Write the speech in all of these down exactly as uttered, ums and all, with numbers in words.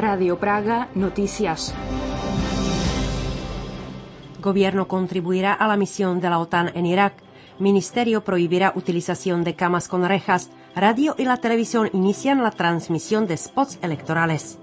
Radio Praga, noticias. Gobierno contribuirá a la misión de la OTAN en Irak. Ministerio prohibirá utilización de camas con rejas. Radio y la televisión inician la transmisión de spots electorales.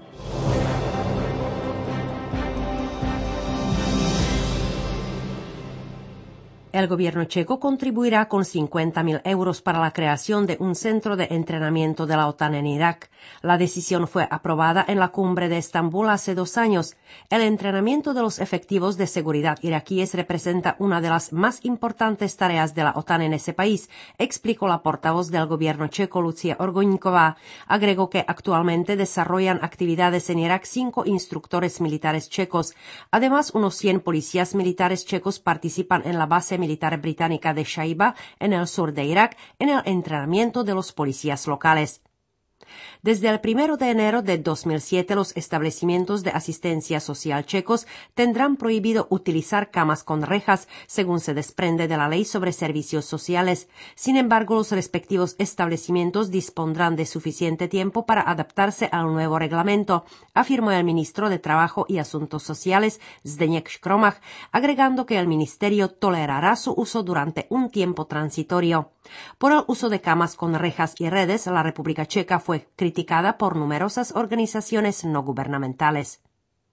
El gobierno checo contribuirá con cincuenta mil euros para la creación de un centro de entrenamiento de la OTAN en Irak. La decisión fue aprobada en la cumbre de Estambul hace dos años. El entrenamiento de los efectivos de seguridad iraquíes representa una de las más importantes tareas de la OTAN en ese país, explicó la portavoz del gobierno checo, Lucia Orgoníková. Agregó que actualmente desarrollan actividades en Irak cinco instructores militares checos. Además, unos cien policías militares checos participan en la base militar británica de Shaiba, en el sur de Irak, en el entrenamiento de los policías locales. Desde el primero de enero de dos mil siete, los establecimientos de asistencia social checos tendrán prohibido utilizar camas con rejas, según se desprende de la Ley sobre Servicios Sociales. Sin embargo, los respectivos establecimientos dispondrán de suficiente tiempo para adaptarse al nuevo reglamento, afirmó el ministro de Trabajo y Asuntos Sociales, Zdeněk Škromach, agregando que el ministerio tolerará su uso durante un tiempo transitorio. Por el uso de camas con rejas y redes, la República Checa fue criticada por numerosas organizaciones no gubernamentales.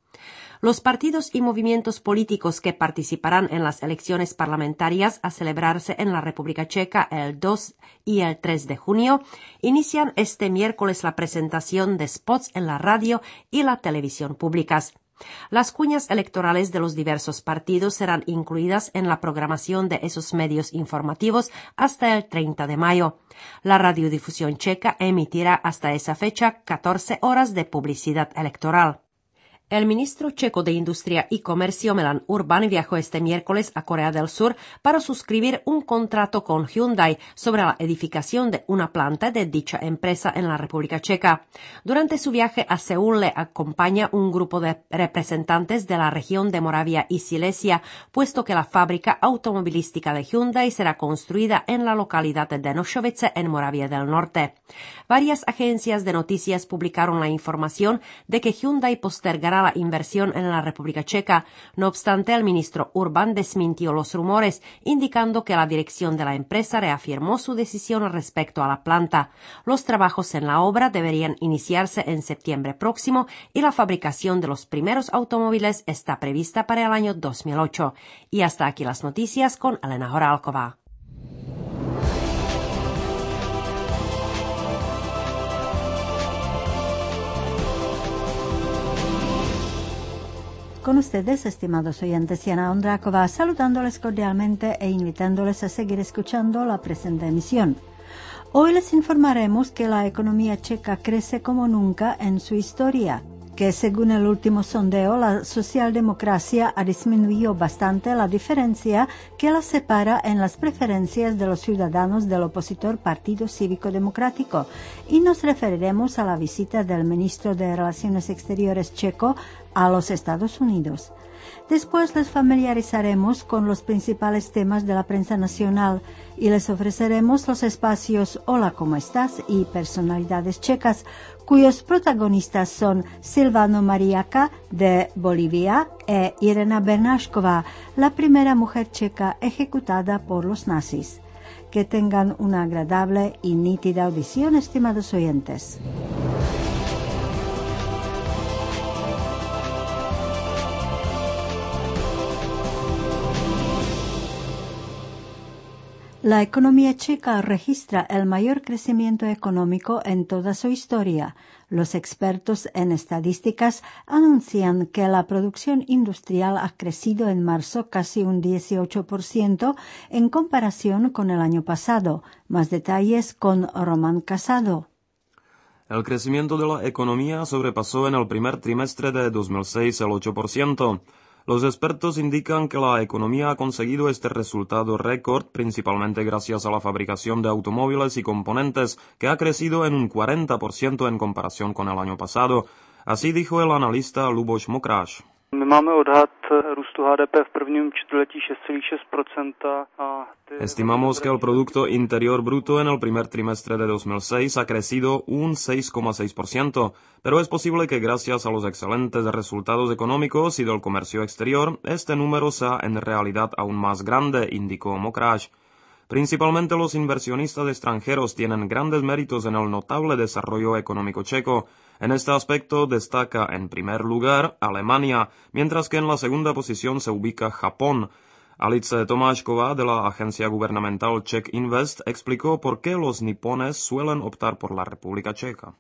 Los partidos y movimientos políticos que participarán en las elecciones parlamentarias a celebrarse en la República Checa el dos y el tres de junio inician este miércoles la presentación de spots en la radio y la televisión públicas. Las cuñas electorales de los diversos partidos serán incluidas en la programación de esos medios informativos hasta el treinta de mayo. La radiodifusión checa emitirá hasta esa fecha catorce horas de publicidad electoral. El ministro checo de Industria y Comercio, Milan Urban, viajó este miércoles a Corea del Sur para suscribir un contrato con Hyundai sobre la edificación de una planta de dicha empresa en la República Checa. Durante su viaje a Seúl le acompaña un grupo de representantes de la región de Moravia y Silesia, puesto que la fábrica automovilística de Hyundai será construida en la localidad de Denošovice, en Moravia del Norte. Varias agencias de noticias publicaron la información de que Hyundai postergará la inversión en la República Checa. No obstante, el ministro Urban desmintió los rumores, indicando que la dirección de la empresa reafirmó su decisión respecto a la planta. Los trabajos en la obra deberían iniciarse en septiembre próximo y la fabricación de los primeros automóviles está prevista para el año dos mil ocho. Y hasta aquí las noticias con Elena Horálková. Con ustedes, estimados oyentes, Jana Ondráková, saludándoles cordialmente e invitándoles a seguir escuchando la presente emisión. Hoy les informaremos que la economía checa crece como nunca en su historia, que según el último sondeo, la socialdemocracia ha disminuido bastante la diferencia que la separa en las preferencias de los ciudadanos del opositor Partido Cívico Democrático, y nos referiremos a la visita del ministro de Relaciones Exteriores checo a los Estados Unidos. Después les familiarizaremos con los principales temas de la prensa nacional y les ofreceremos los espacios Hola, ¿cómo estás? Y personalidades checas, cuyos protagonistas son Silvano Mariaca de Bolivia e Irena Bernášková, la primera mujer checa ejecutada por los nazis. Que tengan una agradable y nítida audición, estimados oyentes. La economía checa registra el mayor crecimiento económico en toda su historia. Los expertos en estadísticas anuncian que la producción industrial ha crecido en marzo casi un dieciocho por ciento en comparación con el año pasado. Más detalles con Román Casado. El crecimiento de la economía sobrepasó en el primer trimestre de dos mil seis el ocho por ciento. Los expertos indican que la economía ha conseguido este resultado récord principalmente gracias a la fabricación de automóviles y componentes, que ha crecido en un cuarenta por ciento en comparación con el año pasado. Así dijo el analista Luboš Mokráš. Estimamos que el Producto Interior Bruto en el primer trimestre de dos mil seis ha crecido un seis coma seis por ciento, pero es posible que gracias a los excelentes resultados económicos y del comercio exterior, este número sea en realidad aún más grande, indicó Mokrash. Principalmente los inversionistas extranjeros tienen grandes méritos en el notable desarrollo económico checo. En este aspecto destaca en primer lugar Alemania, mientras que en la segunda posición se ubica Japón. Alice Tomášková de la agencia gubernamental Czech Invest explicó por qué los nipones suelen optar por la República Checa.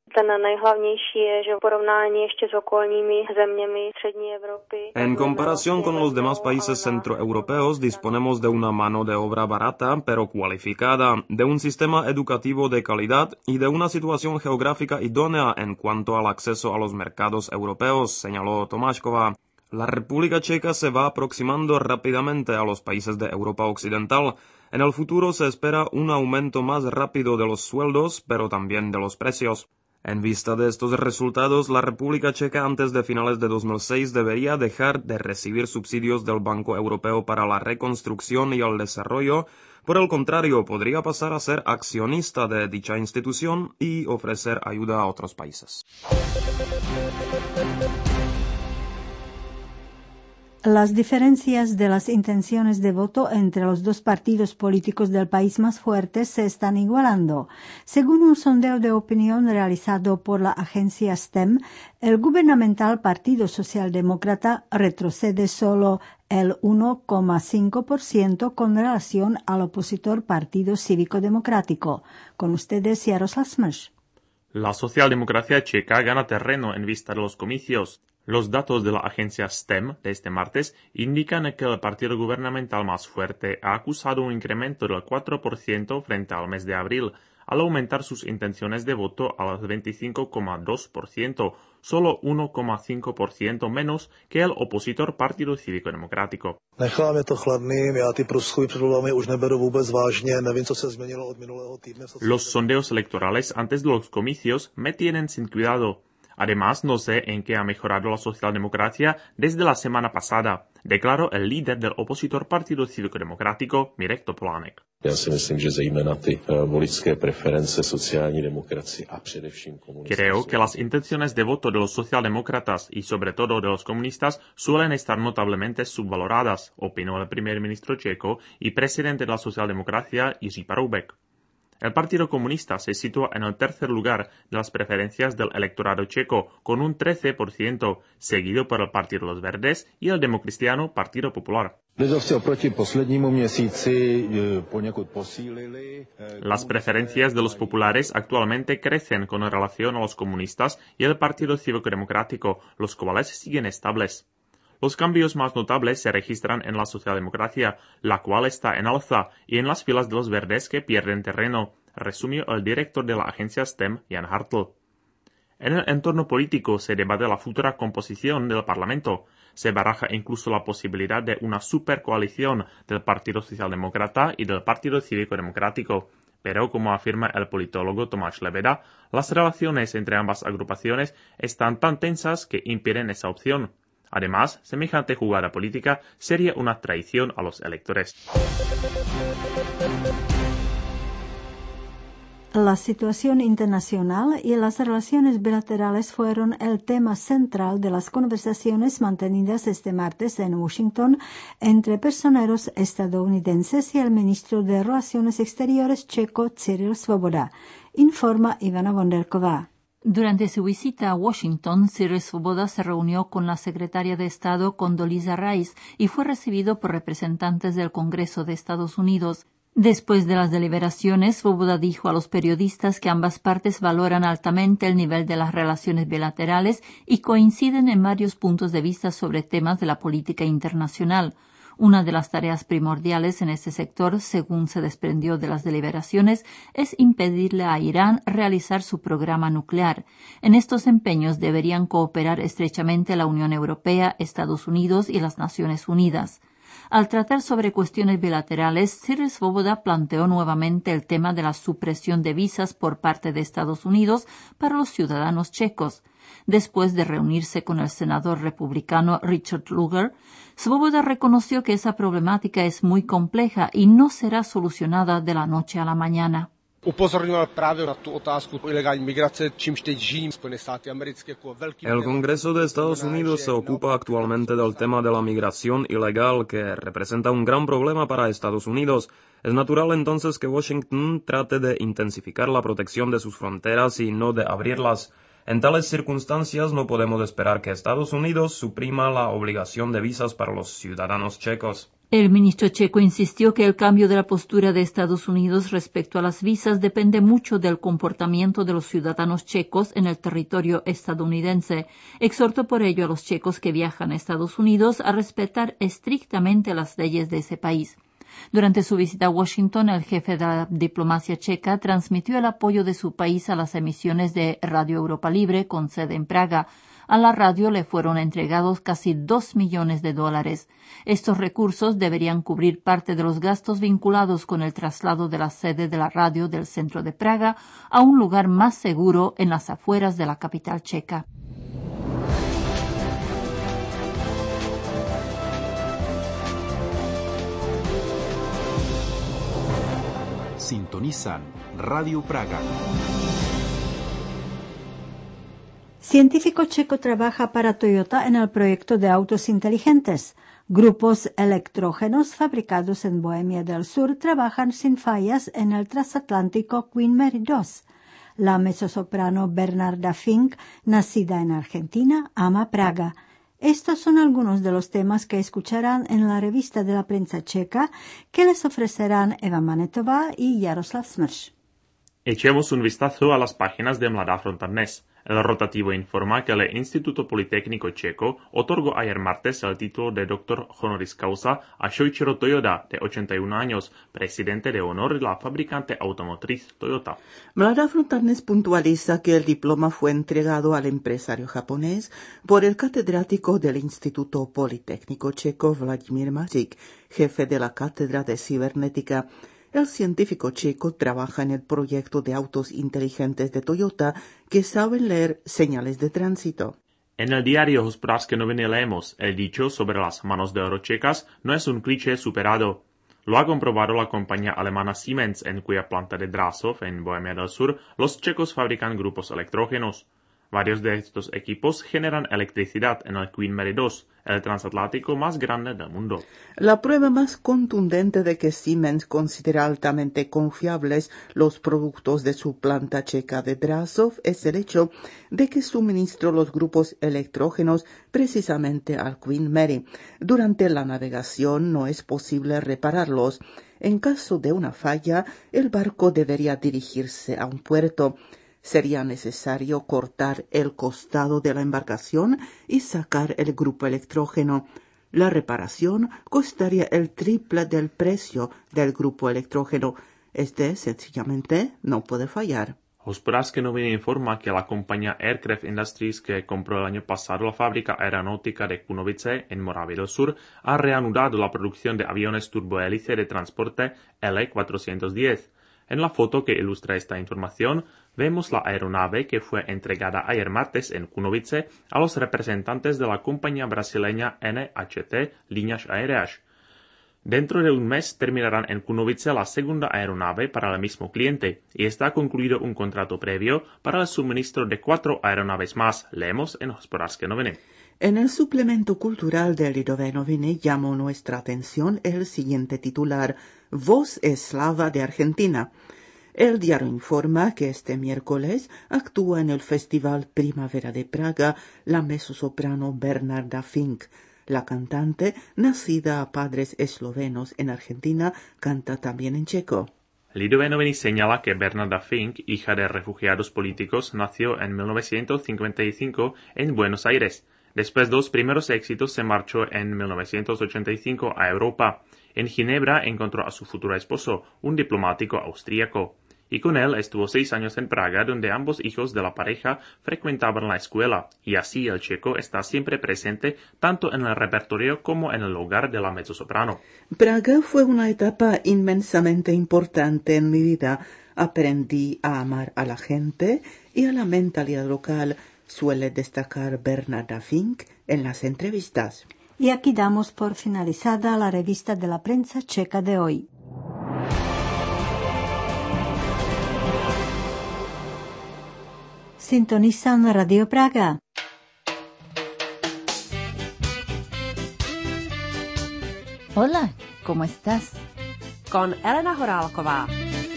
En comparación con los demás países centroeuropeos, disponemos de una mano de obra barata, pero cualificada, de un sistema educativo de calidad y de una situación geográfica idónea en cuanto al acceso a los mercados europeos, señaló Tomášková. La República Checa se va aproximando rápidamente a los países de Europa Occidental. En el futuro se espera un aumento más rápido de los sueldos, pero también de los precios. En vista de estos resultados, la República Checa antes de finales de dos mil seis debería dejar de recibir subsidios del Banco Europeo para la Reconstrucción y el Desarrollo. Por el contrario, podría pasar a ser accionista de dicha institución y ofrecer ayuda a otros países. Las diferencias de las intenciones de voto entre los dos partidos políticos del país más fuertes se están igualando. Según un sondeo de opinión realizado por la agencia S T E M, el gubernamental Partido Socialdemócrata retrocede solo el uno coma cinco por ciento con relación al opositor Partido Cívico Democrático. Con ustedes, Jaroslav Smrš. La socialdemocracia checa gana terreno en vista de los comicios. Los datos de la agencia S T E M de este martes indican que el partido gubernamental más fuerte ha acusado un incremento del cuatro por ciento frente al mes de abril, al aumentar sus intenciones de voto al veinticinco coma dos por ciento, solo uno coma cinco por ciento menos que el opositor Partido Cívico Democrático. Nechá mě to chladným, já ty průzkumy před volbami už neberu vůbec vážně, nevím, co se změnilo od minulého týdne. Los sondeos electorales antes de los comicios me tienen sin cuidado. Además, no sé en qué ha mejorado la socialdemocracia desde la semana pasada, declaró el líder del opositor Partido Cívico Democrático, Mirek Topolánek. Já si myslím, že zejména ty voličské preference sociální demokracie a především komunistas. Creo que las intenciones de voto de los socialdemócratas y sobre todo de los comunistas suelen estar notablemente subvaloradas, opinó el primer ministro checo y presidente de la socialdemocracia, Jiří Paroubek. El Partido Comunista se sitúa en el tercer lugar de las preferencias del electorado checo, con un trece por ciento, seguido por el Partido de los Verdes y el democristiano Partido Popular. Las preferencias de los populares actualmente crecen con relación a los comunistas y el Partido Cívico Democrático, los cuales siguen estables. Los cambios más notables se registran en la socialdemocracia, la cual está en alza, y en las filas de los verdes que pierden terreno, resumió el director de la agencia S T E M, Jan Hartl. En el entorno político se debate la futura composición del Parlamento. Se baraja incluso la posibilidad de una supercoalición del Partido Socialdemócrata y del Partido Cívico Democrático. Pero, como afirma el politólogo Tomáš Lebeda, las relaciones entre ambas agrupaciones están tan tensas que impiden esa opción. Además, semejante jugada política sería una traición a los electores. La situación internacional y las relaciones bilaterales fueron el tema central de las conversaciones mantenidas este martes en Washington entre personeros estadounidenses y el ministro de Relaciones Exteriores checo Cyril Svoboda, informa Ivana Vonderková. Durante su visita a Washington, Cyril Svoboda se reunió con la secretaria de Estado Condoleezza Rice y fue recibido por representantes del Congreso de Estados Unidos. Después de las deliberaciones, Svoboda dijo a los periodistas que ambas partes valoran altamente el nivel de las relaciones bilaterales y coinciden en varios puntos de vista sobre temas de la política internacional. Una de las tareas primordiales en este sector, según se desprendió de las deliberaciones, es impedirle a Irán realizar su programa nuclear. En estos empeños deberían cooperar estrechamente la Unión Europea, Estados Unidos y las Naciones Unidas. Al tratar sobre cuestiones bilaterales, Cyril Svoboda planteó nuevamente el tema de la supresión de visas por parte de Estados Unidos para los ciudadanos checos. Después de reunirse con el senador republicano Richard Lugar, Svoboda reconoció que esa problemática es muy compleja y no será solucionada de la noche a la mañana. El Congreso de Estados Unidos se ocupa actualmente del tema de la migración ilegal, que representa un gran problema para Estados Unidos. Es natural entonces que Washington trate de intensificar la protección de sus fronteras y no de abrirlas. En tales circunstancias no podemos esperar que Estados Unidos suprima la obligación de visas para los ciudadanos checos. El ministro checo insistió que el cambio de la postura de Estados Unidos respecto a las visas depende mucho del comportamiento de los ciudadanos checos en el territorio estadounidense. Exhortó por ello a los checos que viajan a Estados Unidos a respetar estrictamente las leyes de ese país. Durante su visita a Washington, el jefe de la diplomacia checa transmitió el apoyo de su país a las emisiones de Radio Europa Libre con sede en Praga. A la radio le fueron entregados casi dos millones de dólares. Estos recursos deberían cubrir parte de los gastos vinculados con el traslado de la sede de la radio del centro de Praga a un lugar más seguro en las afueras de la capital checa. Sintonizan Radio Praga. Científico checo trabaja para Toyota en el proyecto de autos inteligentes. Grupos electrógenos fabricados en Bohemia del Sur trabajan sin fallas en el transatlántico Queen Mary dos. La mezzosoprano Bernarda Fink, nacida en Argentina, ama Praga. Estos son algunos de los temas que escucharán en la revista de la prensa checa que les ofrecerán Eva Manetová y Jaroslav Smrš. Echemos un vistazo a las páginas de Mladá fronta dnes. El rotativo informa que el Instituto Politécnico Checo otorgó ayer martes el título de doctor honoris causa a Shoichiro Toyoda, de ochenta y un años, presidente de honor de la fabricante automotriz Toyota. Mladá fronta dnes puntualiza que el diploma fue entregado al empresario japonés por el catedrático del Instituto Politécnico Checo Vladimír Mařík, jefe de la cátedra de cibernética. El científico checo trabaja en el proyecto de autos inteligentes de Toyota que saben leer señales de tránsito. En el diario Hospodářské noviny leemos, el dicho sobre las manos de oro checas no es un cliché superado. Lo ha comprobado la compañía alemana Siemens, en cuya planta de Drážov, en Bohemia del Sur, los checos fabrican grupos electrógenos. Varios de estos equipos generan electricidad en el Queen Mary dos, el transatlántico más grande del mundo. La prueba más contundente de que Siemens considera altamente confiables los productos de su planta checa de Drážov es el hecho de que suministró los grupos electrógenos precisamente al Queen Mary. Durante la navegación no es posible repararlos. En caso de una falla, el barco debería dirigirse a un puerto. Sería necesario cortar el costado de la embarcación y sacar el grupo electrógeno. La reparación costaría el triple del precio del grupo electrógeno. Este sencillamente no puede fallar. Hospodářské noviny informa que la compañía Aircraft Industries, que compró el año pasado la fábrica aeronáutica de Kunovice en Moravia del Sur, ha reanudado la producción de aviones turbohélice de transporte L cuatrocientos diez. En la foto que ilustra esta información, vemos la aeronave que fue entregada ayer martes en Kunovice a los representantes de la compañía brasileña N H T Líneas Aéreas. Dentro de un mes terminarán en Kunovice la segunda aeronave para el mismo cliente y está concluido un contrato previo para el suministro de cuatro aeronaves más, leemos en Hospodářské noviny. En el suplemento cultural del Lidové noviny llamó nuestra atención el siguiente titular: Voz eslava de Argentina. El diario informa que este miércoles actúa en el Festival Primavera de Praga la mezzosoprano Bernarda Fink. La cantante, nacida a padres eslovenos en Argentina, canta también en checo. Lidové noviny señala que Bernarda Fink, hija de refugiados políticos, nació en mil novecientos cincuenta y cinco en Buenos Aires. Después de los primeros éxitos se marchó en mil novecientos ochenta y cinco a Europa. En Ginebra encontró a su futuro esposo, un diplomático austríaco. Y con él estuvo seis años en Praga, donde ambos hijos de la pareja frecuentaban la escuela. Y así el checo está siempre presente tanto en el repertorio como en el hogar de la mezzosoprano. Praga fue una etapa inmensamente importante en mi vida. Aprendí a amar a la gente y a la mentalidad local. suele destacar Bernarda Fink en las entrevistas. Y aquí damos por finalizada la revista de la prensa checa de hoy. Sintonizan Radio Praga. Hola, ¿cómo estás? Con Elena Horálková.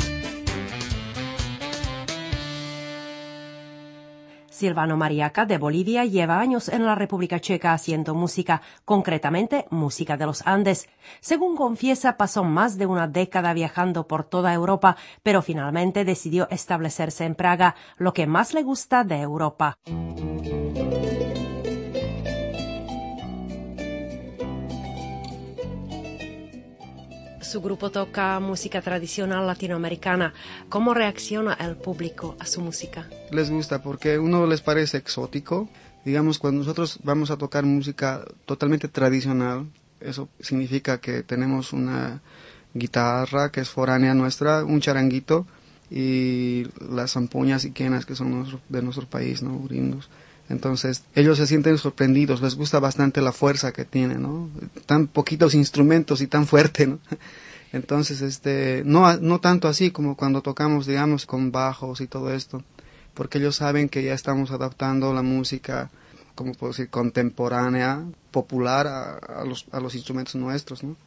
Silvano Mariaca de Bolivia lleva años en la República Checa haciendo música, concretamente música de los Andes. Según confiesa, pasó más de una década viajando por toda Europa, pero finalmente decidió establecerse en Praga, lo que más le gusta de Europa. Su grupo toca música tradicional latinoamericana. ¿Cómo reacciona el público a su música? Les gusta porque uno les parece exótico. Digamos, cuando nosotros vamos a tocar música totalmente tradicional, eso significa que tenemos una guitarra que es foránea nuestra, un charanguito y las zampoñas y quenas que son nuestro, de nuestro país, ¿no? Gringos. Entonces, ellos se sienten sorprendidos, les gusta bastante la fuerza que tiene, ¿no? Tan poquitos instrumentos y tan fuerte, ¿no? Entonces, este, no, no tanto así como cuando tocamos, digamos, con bajos y todo esto, porque ellos saben que ya estamos adaptando la música, como puedo decir, contemporánea, popular a, a, los, a los instrumentos nuestros, ¿no?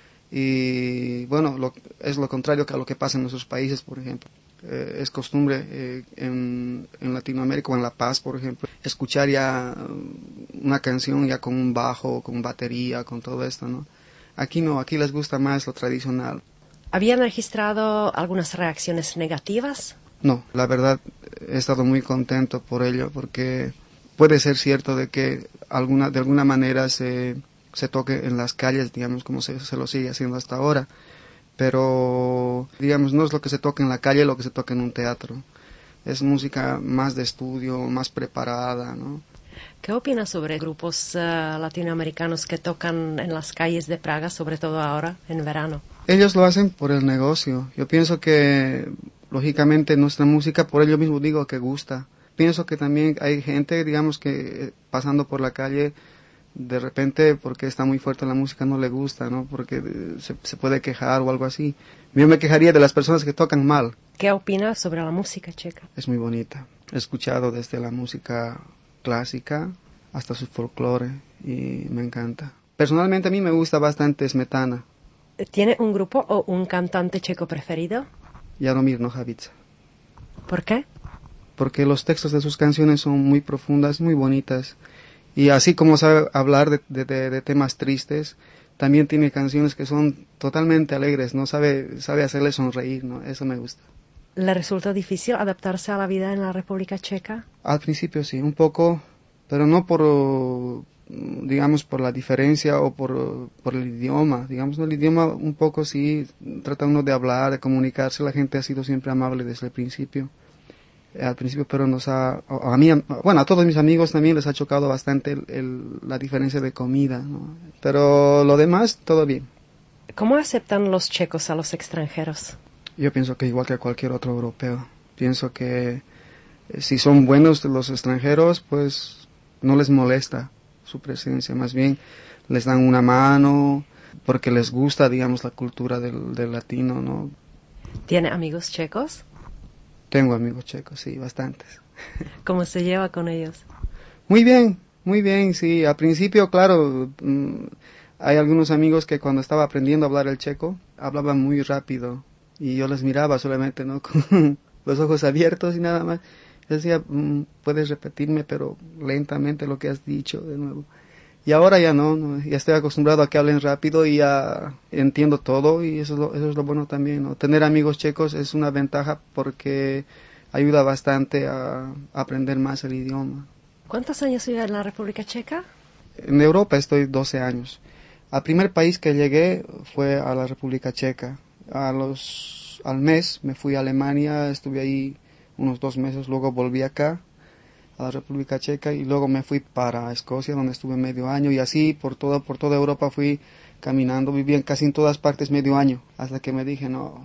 Y, bueno, lo, es lo contrario que a lo que pasa en nuestros países, por ejemplo. Eh, es costumbre eh, en, en Latinoamérica o en La Paz, por ejemplo, escuchar ya una canción ya con un bajo, con batería, con todo esto, ¿no? Aquí no, aquí les gusta más lo tradicional. ¿Habían registrado algunas reacciones negativas? No, la verdad he estado muy contento por ello, porque puede ser cierto de que alguna, de alguna manera se, se toque en las calles, digamos, como se, se lo sigue haciendo hasta ahora. Pero, digamos, no es lo que se toca en la calle, lo que se toca en un teatro. Es música más de estudio, más preparada, ¿no? ¿Qué opinas sobre grupos uh, latinoamericanos que tocan en las calles de Praga, sobre todo ahora, en verano? Ellos lo hacen por el negocio. Yo pienso que, lógicamente, nuestra música, por ello mismo digo que gusta. Pienso que también hay gente, digamos, que pasando por la calle, de repente, porque está muy fuerte la música, no le gusta, ¿no? Porque se, se puede quejar o algo así. Yo me quejaría de las personas que tocan mal. ¿Qué opinas sobre la música checa? Es muy bonita. He escuchado desde la música clásica hasta su folclore y me encanta. Personalmente a mí me gusta bastante Smetana. ¿Tiene un grupo o un cantante checo preferido? Jaromír Nohavica. ¿Por qué? Porque los textos de sus canciones son muy profundas, muy bonitas. Y así como sabe hablar de, de, de, de temas tristes, también tiene canciones que son totalmente alegres, ¿no? Sabe, sabe hacerle sonreír, ¿no? Eso me gusta. ¿Le resultó difícil adaptarse a la vida en la República Checa? Al principio sí, un poco, pero no por, digamos, por la diferencia o por, por el idioma. Digamos, el idioma un poco sí, trata uno de hablar, de comunicarse. La gente ha sido siempre amable desde el principio. Al principio, pero nos ha, a mí, bueno, a todos mis amigos también les ha chocado bastante el, el, la diferencia de comida, ¿no? Pero lo demás, todo bien. ¿Cómo aceptan los checos a los extranjeros? Yo pienso que igual que cualquier otro europeo. Pienso que si son buenos los extranjeros, pues no les molesta su presencia, más bien les dan una mano porque les gusta, digamos, la cultura del, del latino, ¿no? ¿Tiene amigos checos? Tengo amigos checos, sí, bastantes. ¿Cómo se lleva con ellos? Muy bien, muy bien, sí. Al principio, claro, mmm, hay algunos amigos que cuando estaba aprendiendo a hablar el checo, hablaban muy rápido. Y yo les miraba solamente, ¿no? Con los ojos abiertos y nada más. Yo decía, mmm, puedes repetirme, pero lentamente lo que has dicho de nuevo. Y ahora ya no, no, ya estoy acostumbrado a que hablen rápido y ya entiendo todo y eso es lo, eso es lo bueno también, ¿no? Tener amigos checos es una ventaja porque ayuda bastante a, a aprender más el idioma. ¿Cuántos años vive en la República Checa? En Europa estoy doce años. Al primer país que llegué fue a la República Checa. A los, al mes me fui a Alemania, estuve ahí unos dos meses, luego volví acá a la República Checa y luego me fui para Escocia donde estuve medio año y así por toda por toda Europa fui caminando, viví en casi en todas partes medio año hasta que me dije no,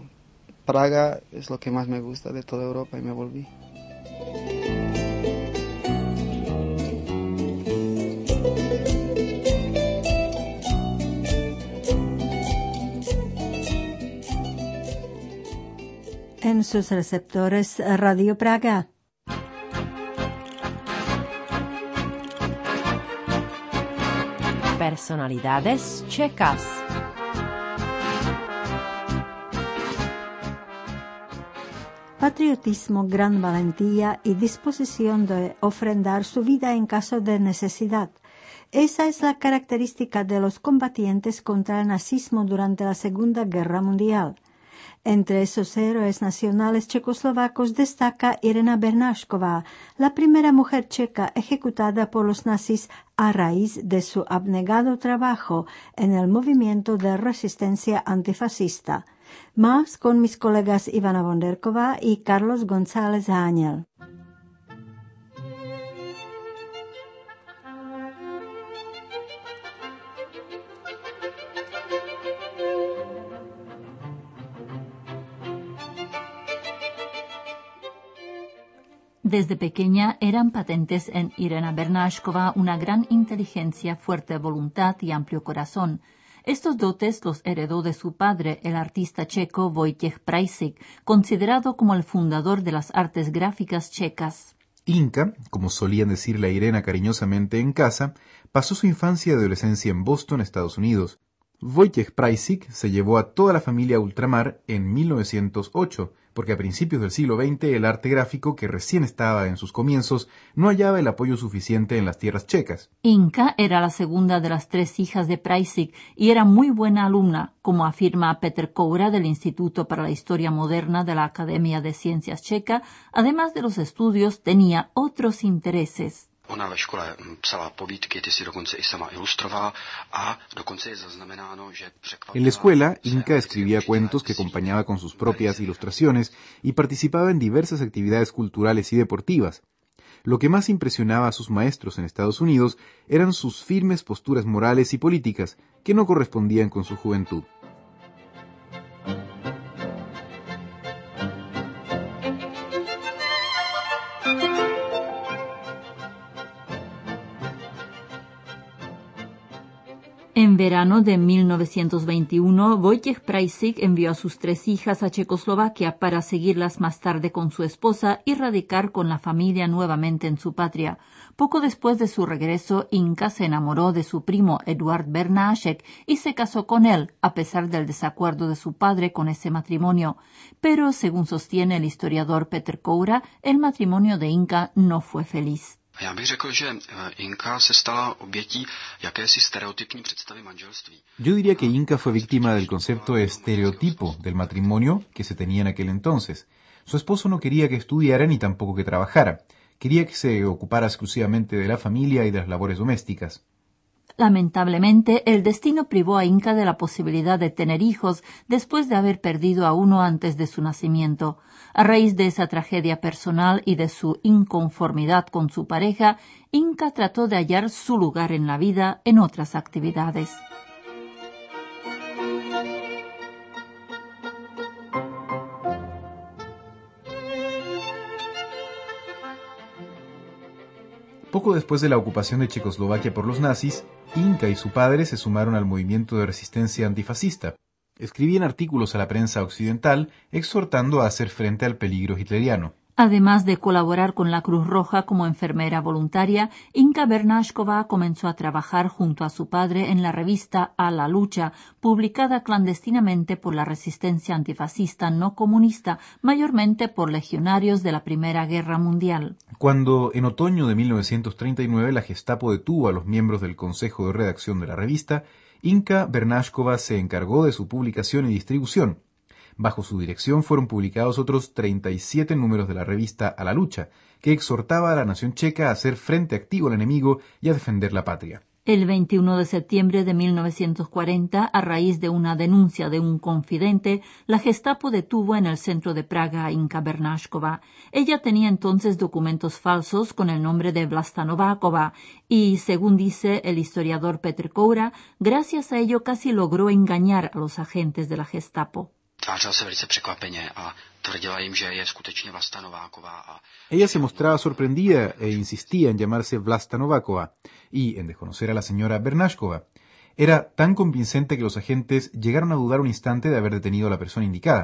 Praga es lo que más me gusta de toda Europa y me volví. en sus receptores Radio Praga. Personalidades checas. Patriotismo, gran valentía y disposición de ofrendar su vida en caso de necesidad. Esa es la característica de los combatientes contra el nazismo durante la Segunda Guerra Mundial. Entre esos héroes nacionales checoslovacos destaca Irena Bernášková, la primera mujer checa ejecutada por los nazis a raíz de su abnegado trabajo en el movimiento de resistencia antifascista. Más con mis colegas Ivana Bonderková y Carlos González Áñel. Desde pequeña eran patentes en Irena Bernášková una gran inteligencia, fuerte voluntad y amplio corazón. Estos dotes los heredó de su padre, el artista checo Vojtěch Preissig, considerado como el fundador de las artes gráficas checas. Inka, como solían decirle a Irena cariñosamente en casa, pasó su infancia y adolescencia en Boston, Estados Unidos. Vojtěch Preissig se llevó a toda la familia a ultramar en mil novecientos ocho, porque a principios del siglo veinte el arte gráfico, que recién estaba en sus comienzos, no hallaba el apoyo suficiente en las tierras checas. Inka era la segunda de las tres hijas de Preissig y era muy buena alumna, como afirma Petr Koura del Instituto para la Historia Moderna de la Academia de Ciencias Checa. Además de los estudios, tenía otros intereses. Ona ve škole psala povídky, ty si dokonce i sama ilustrovala a dokonce je zaznamenáno, že překvapila... En la escuela, Inka escribía cuentos que acompañaba con sus propias ilustraciones y participaba en diversas actividades culturales y deportivas. Lo que más impresionaba a sus maestros en Estados Unidos eran sus firmes posturas morales y políticas, que no correspondían con su juventud. En verano de mil novecientos veintiuno, Vojtěch Preissig envió a sus tres hijas a Checoslovaquia para seguirlas más tarde con su esposa y radicar con la familia nuevamente en su patria. Poco después de su regreso, Inka se enamoró de su primo Eduard Bernášek y se casó con él, a pesar del desacuerdo de su padre con ese matrimonio. Pero, según sostiene el historiador Petr Koura, el matrimonio de Inka no fue feliz. Já bych řekl, že Inka se stala obětí jakési stereotypní představy manželství. Yo diría que Inka fue víctima del concepto estereotipo del matrimonio que se tenía en aquel entonces. Su esposo no quería que estudiara ni tampoco que trabajara. Quería que se ocupara exclusivamente de la familia y de las labores domésticas. Lamentablemente, el destino privó a Inka de la posibilidad de tener hijos después de haber perdido a uno antes de su nacimiento. A raíz de esa tragedia personal y de su inconformidad con su pareja, Inka trató de hallar su lugar en la vida en otras actividades. Poco después de la ocupación de Checoslovaquia por los nazis, Inka y su padre se sumaron al movimiento de resistencia antifascista. Escribían artículos a la prensa occidental exhortando a hacer frente al peligro hitleriano. Además de colaborar con la Cruz Roja como enfermera voluntaria, Inka Bernášková comenzó a trabajar junto a su padre en la revista A la Lucha, publicada clandestinamente por la resistencia antifascista no comunista, mayormente por legionarios de la Primera Guerra Mundial. Cuando, en otoño de mil novecientos treinta y nueve, la Gestapo detuvo a los miembros del consejo de redacción de la revista, Inka Bernášková se encargó de su publicación y distribución. Bajo su dirección fueron publicados otros treinta y siete números de la revista A la Lucha, que exhortaba a la nación checa a hacer frente activo al enemigo y a defender la patria. El veintiuno de septiembre de mil novecientos cuarenta, a raíz de una denuncia de un confidente, la Gestapo detuvo en el centro de Praga a Inka Bernášková. Ella tenía entonces documentos falsos con el nombre de Vlasta Nováková y, según dice el historiador Petr Koura, gracias a ello casi logró engañar a los agentes de la Gestapo. Tvářila se velice překvapeně a tvrdila jim, že je skutečně Vlasta Nováková. A... Ella se mostraba sorprendida e insistía en llamarse Vlasta Nováková y en desconocer a la señora Bernášková. Era tan convincente que los agentes llegaron a dudar un instante de haber detenido a la persona indicada.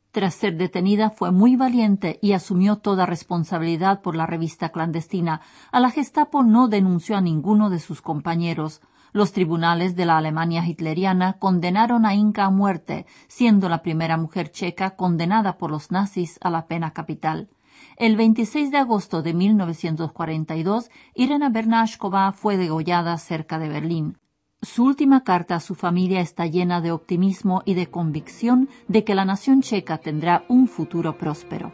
Tras ser detenida, fue muy valiente y asumió toda responsabilidad por la revista clandestina. A la Gestapo no denunció a ninguno de sus compañeros. Los tribunales de la Alemania hitleriana condenaron a Inka a muerte, siendo la primera mujer checa condenada por los nazis a la pena capital. El veintiséis de agosto de mil novecientos cuarenta y dos, Irena Bernášková fue degollada cerca de Berlín. Su última carta a su familia está llena de optimismo y de convicción de que la nación checa tendrá un futuro próspero.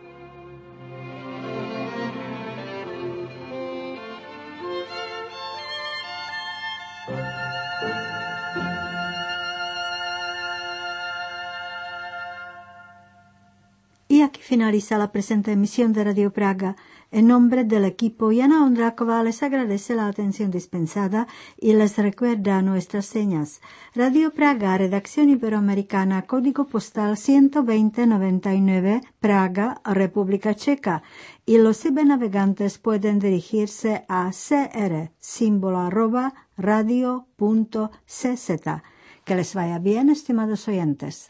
Y aquí finaliza la presente emisión de Radio Praga. En nombre del equipo, Jana Ondráková les agradece la atención dispensada y les recuerda nuestras señas. Radio Praga, redacción iberoamericana, código postal ciento veinte noventa y nueve, Praga, República Checa. Y los cibernavegantes pueden dirigirse a c r, símbolo arroba, radio punto c z. Que les vaya bien, estimados oyentes.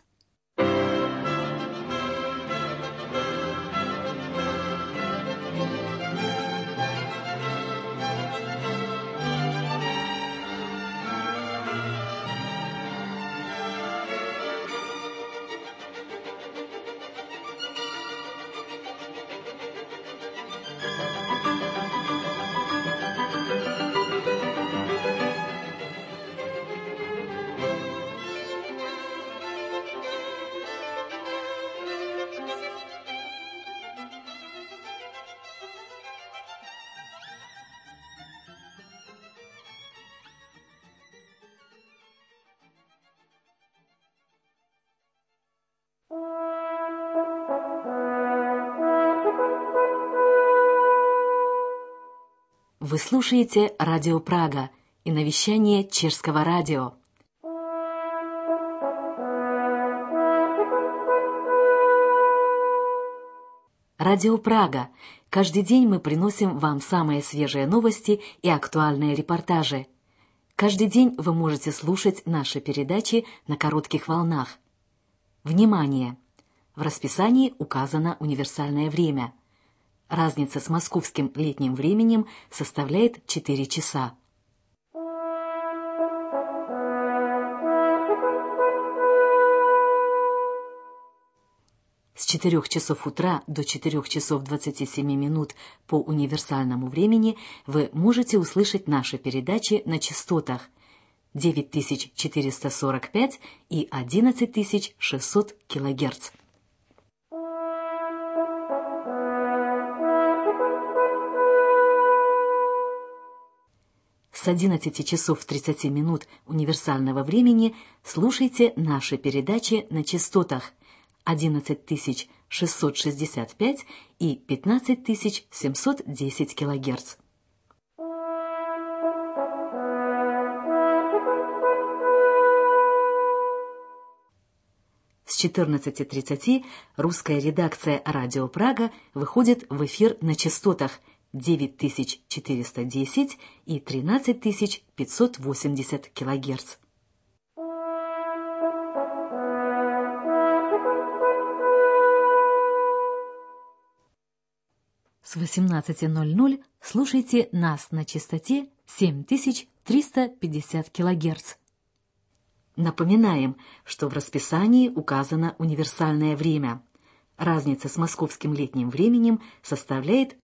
Вы слушаете Радио Прага и навещание Чешского радио. Радио Прага. Каждый день мы приносим вам самые свежие новости и актуальные репортажи. Каждый день вы можете слушать наши передачи на коротких волнах. Внимание! В расписании указано универсальное время. Разница с московским летним временем составляет четыре часа. С четырёх часов утра до четырёх часов двадцати семи минут по универсальному времени вы можете услышать наши передачи на частотах девять тысяч четыреста сорок пять и одиннадцать тысяч шестьсот килогерц. С одиннадцати часов тридцати минут универсального времени слушайте наши передачи на частотах одиннадцать тысяч шестьсот шестьдесят пять и пятнадцать тысяч семьсот десять килогерц. С четырнадцати тридцати русская редакция «Радио Прага» выходит в эфир на частотах девять тысяч четыреста десять и тринадцать тысяч пятьсот восемьдесят килогерц. С восемнадцати ноль-ноль слушайте нас на частоте семь тысяч триста пятьдесят килогерц. Напоминаем, что в расписании указано универсальное время. Разница с московским летним временем составляет